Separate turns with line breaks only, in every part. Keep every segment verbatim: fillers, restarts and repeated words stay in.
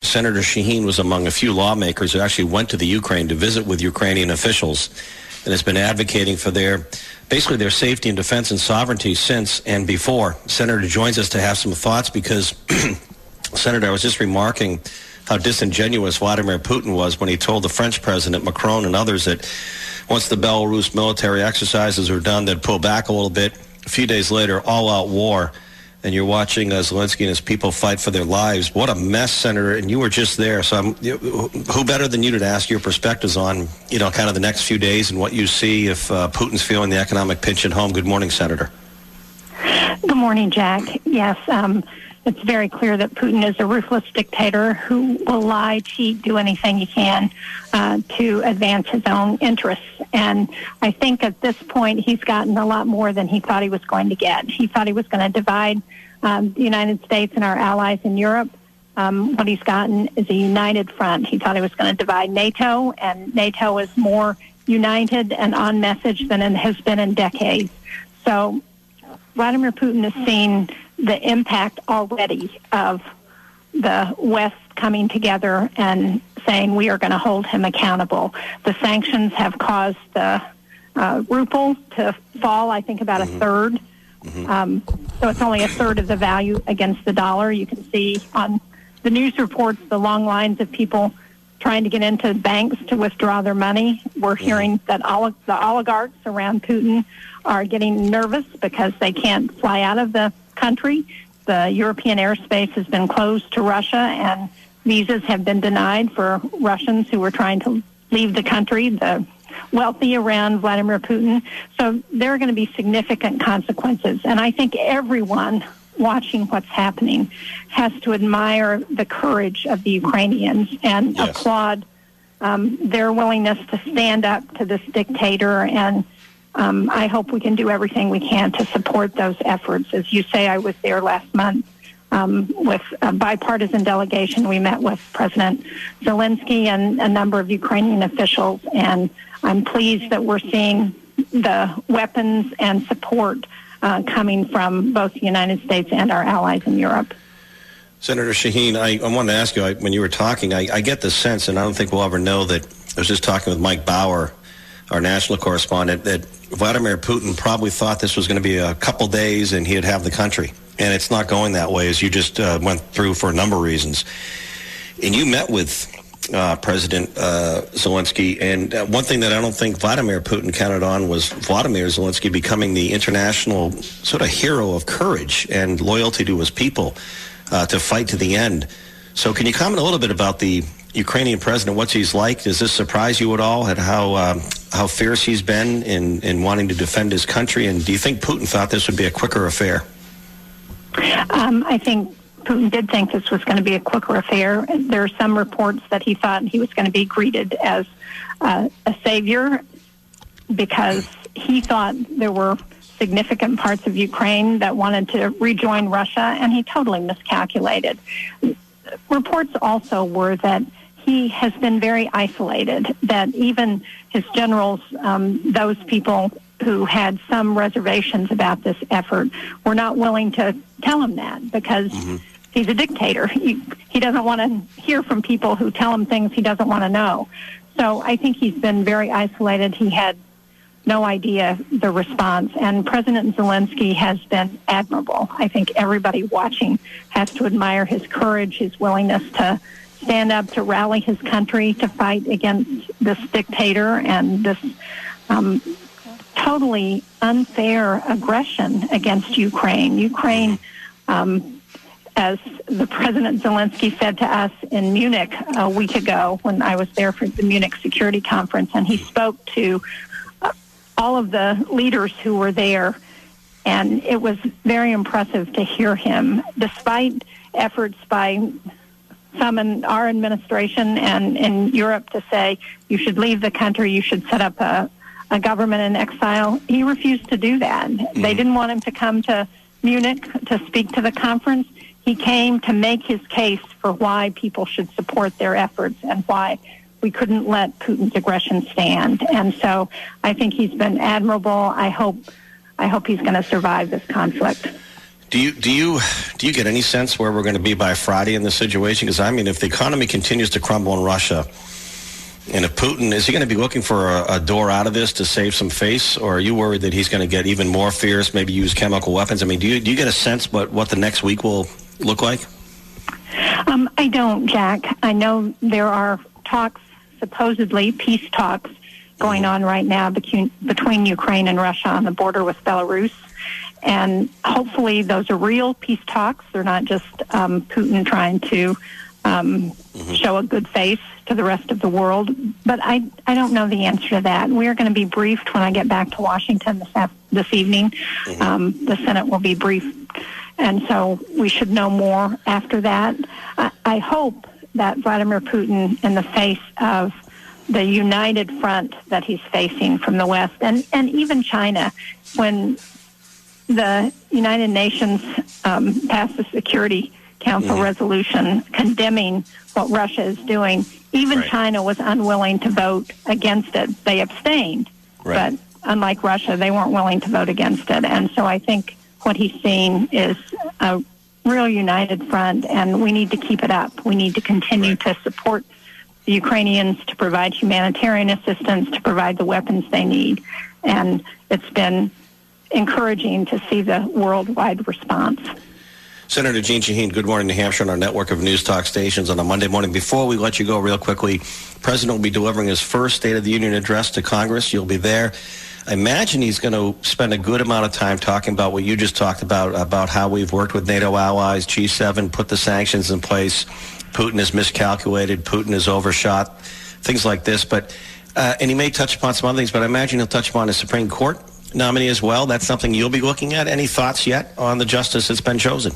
Senator Shaheen was among a few lawmakers who actually went to the Ukraine to visit with Ukrainian officials and has been advocating for their, basically their safety and defense and sovereignty since and before. Senator joins us to have some thoughts because, Senator, I was just remarking how disingenuous Vladimir Putin was when he told the French President Macron and others that once the Belarus military exercises were done, they'd pull back a little bit. A few days later, all-out war, and you're watching uh, Zelensky and his people fight for their lives. What a mess, Senator, and you were just there. So I'm, you, who better than you to ask your perspectives on, you know, kind of the next few days and what you see if uh, Putin's feeling the economic pinch at home. Good morning, Senator.
Good morning, Jack. Yes, um, it's very clear that Putin is a ruthless dictator who will lie, cheat, do anything he can uh, to advance his own interests. And I think at this point he's gotten a lot more than he thought he was going to get. He thought he was going to divide um, the United States and our allies in Europe. Um, what he's gotten is a united front. He thought he was going to divide NATO, and NATO is more united and on message than it has been in decades. So Vladimir Putin has seen the impact already of the West coming together and saying we are going to hold him accountable. The sanctions have caused the uh, ruble to fall, I think, about mm-hmm. a third. Mm-hmm. Um, so it's only a third of the value against the dollar. You can see on the news reports the long lines of people trying to get into banks to withdraw their money. We're mm-hmm. hearing that all the oligarchs around Putin are getting nervous because they can't fly out of the country. The European airspace has been closed to Russia, and visas have been denied for Russians who were trying to leave the country, the wealthy around Vladimir Putin. So there are going to be significant consequences. And I think everyone watching what's happening has to admire the courage of the Ukrainians and yes. applaud um, their willingness to stand up to this dictator. And Um, I hope we can do everything we can to support those efforts. As you say, I was there last month um, with a bipartisan delegation. We met with President Zelensky and a number of Ukrainian officials, and I'm pleased that we're seeing the weapons and support uh, coming from both the United States and our allies in Europe.
Senator Shaheen, I, I wanted to ask you, I, when you were talking, I, I get the sense, and I don't think we'll ever know that, I was just talking with Mike Bauer, our national correspondent, that Vladimir Putin probably thought this was going to be a couple days and he'd have the country. And it's not going that way, as you just uh, went through for a number of reasons. And you met with uh, President uh, Zelensky, and uh, one thing that I don't think Vladimir Putin counted on was Vladimir Zelensky becoming the international sort of hero of courage and loyalty to his people uh, to fight to the end. So can you comment a little bit about the Ukrainian president, what he's like? Does this surprise you at all at how um, how fierce he's been in, in wanting to defend his country? And do you think Putin thought this would be a quicker affair?
Um, I think Putin did think this was going to be a quicker affair. There are some reports that he thought he was going to be greeted as uh, a savior because he thought there were significant parts of Ukraine that wanted to rejoin Russia, and he totally miscalculated. Reports also were that he has been very isolated, that even his generals, um, those people who had some reservations about this effort, were not willing to tell him that because mm-hmm. he's a dictator. He, he doesn't want to hear from people who tell him things he doesn't want to know. So I think he's been very isolated. He had no idea the response. And President Zelensky has been admirable. I think everybody watching has to admire his courage, his willingness to stand up, to rally his country, to fight against this dictator and this um, totally unfair aggression against Ukraine. Ukraine, um, as the President Zelensky said to us in Munich a week ago when I was there for the Munich Security Conference, and he spoke to all of the leaders who were there, and it was very impressive to hear him, despite efforts by some in our administration and in Europe to say you should leave the country, you should set up a, a government in exile. He refused to do that. Mm-hmm. They didn't want him to come to Munich to speak to the conference. He came to make his case for why people should support their efforts and why we couldn't let Putin's aggression stand. And so I think he's been admirable. I hope I hope he's going to survive this conflict.
Do you do you do you get any sense where we're going to be by Friday in this situation? Because I mean, if the economy continues to crumble in Russia, and if Putin is he going to be looking for a, a door out of this to save some face, or are you worried that he's going to get even more fierce, maybe use chemical weapons? I mean, do you do you get a sense what what the next week will look like?
Um, I don't, Jack. I know there are talks, supposedly peace talks, going on right now between between Ukraine and Russia on the border with Belarus. And hopefully those are real peace talks. They're not just um, Putin trying to um, mm-hmm. show a good face to the rest of the world. But I, I don't know the answer to that. We are going to be briefed when I get back to Washington this, af- this evening. Mm-hmm. Um, the Senate will be briefed. And so we should know more after that. I, I hope that Vladimir Putin, in the face of the united front that he's facing from the West, and, and even China, when the United Nations um, passed the Security Council mm-hmm. resolution condemning what Russia is doing, even right. China was unwilling to vote against it. They abstained, right. but unlike Russia, they weren't willing to vote against it. And so I think what he's seeing is a real united front, and we need to keep it up. We need to continue right. to support the Ukrainians, to provide humanitarian assistance, to provide the weapons they need. And it's been encouraging to see the worldwide response.
Senator Jeanne Shaheen, Good Morning New Hampshire on our network of news talk stations on a Monday morning. Before we let you go real quickly, the President will be delivering his first State of the Union address to Congress. You'll be there. I imagine he's going to spend a good amount of time talking about what you just talked about, about how we've worked with NATO allies, G seven, put the sanctions in place. Putin has miscalculated. Putin has overshot, things like this. But uh, and he may touch upon some other things, but I imagine he'll touch upon the Supreme Court nominee as well. That's something you'll be looking at. Any thoughts yet on the justice that's been chosen?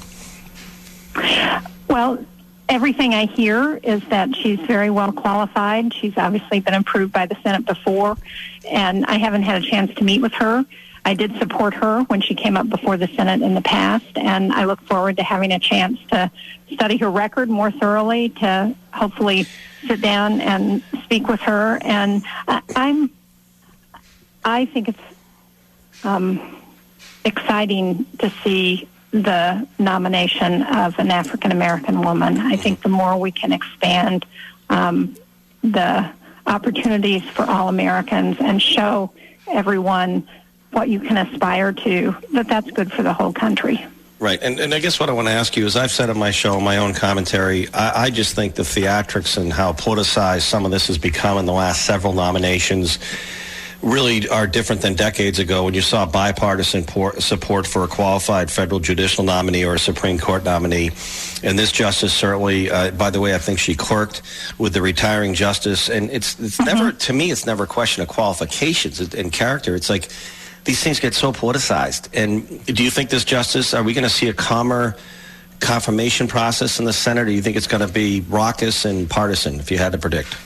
Well, everything I hear is that she's very well qualified. She's obviously been approved by the Senate before, and I haven't had a chance to meet with her. I did support her when she came up before the Senate in the past, and I look forward to having a chance to study her record more thoroughly, to hopefully sit down and speak with her. And I, I'm, I think it's um, exciting to see the nomination of an African-American woman. I think the more we can expand um, the opportunities for all Americans and show everyone what you can aspire to, that that's good for the whole country.
Right. And, and I guess what I want to ask you is, I've said in my show, my own commentary, I, I just think the theatrics and how politicized some of this has become in the last several nominations really are different than decades ago when you saw bipartisan por- support for a qualified federal judicial nominee or a Supreme Court nominee. And this justice certainly, uh, by the way, I think she clerked with the retiring justice. And it's, it's mm-hmm. never, to me, it's never a question of qualifications and character. It's like these things get so politicized. And do you think this justice, are we going to see a calmer confirmation process in the Senate, or do you think it's going to be raucous and partisan, if you had to predict?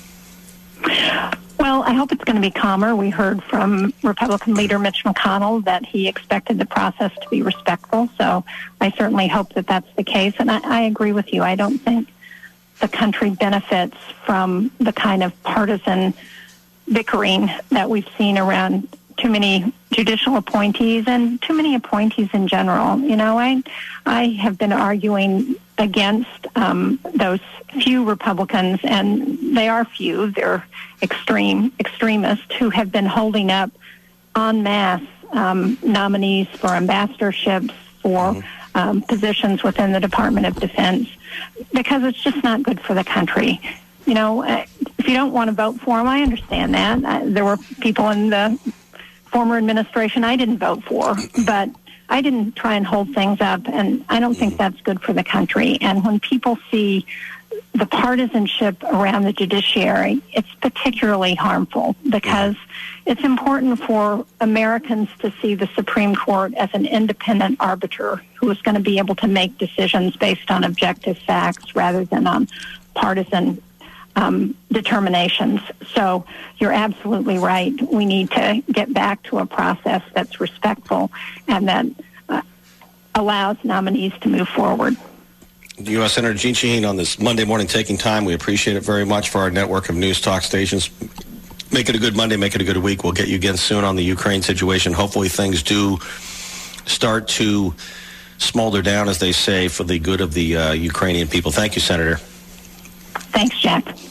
Well, I hope it's going to be calmer. We heard from Republican leader Mitch McConnell that he expected the process to be respectful, so I certainly hope that that's the case. And I, I agree with you. I don't think the country benefits from the kind of partisan bickering that we've seen around too many judicial appointees and too many appointees in general. You know, I, I have been arguing against um, those few Republicans, and they are few, they're extreme extremists who have been holding up en masse um, nominees for ambassadorships, for mm-hmm. um, positions within the Department of Defense, because it's just not good for the country. You know, if you don't want to vote for them, I understand that. Uh, there were people in the former administration I didn't vote for, but I didn't try and hold things up, and I don't think that's good for the country. And when people see the partisanship around the judiciary, it's particularly harmful, because it's important for Americans to see the Supreme Court as an independent arbiter who is going to be able to make decisions based on objective facts rather than on partisan Um, determinations. So you're absolutely right. We need to get back to a process that's respectful and that uh, allows nominees to move forward.
U S Senator Jeanne Shaheen on this Monday morning taking time. We appreciate it very much for our network of news talk stations. Make it a good Monday. Make it a good week. We'll get you again soon on the Ukraine situation. Hopefully things do start to smolder down, as they say, for the good of the uh, Ukrainian people. Thank you, Senator.
Thanks, Jack.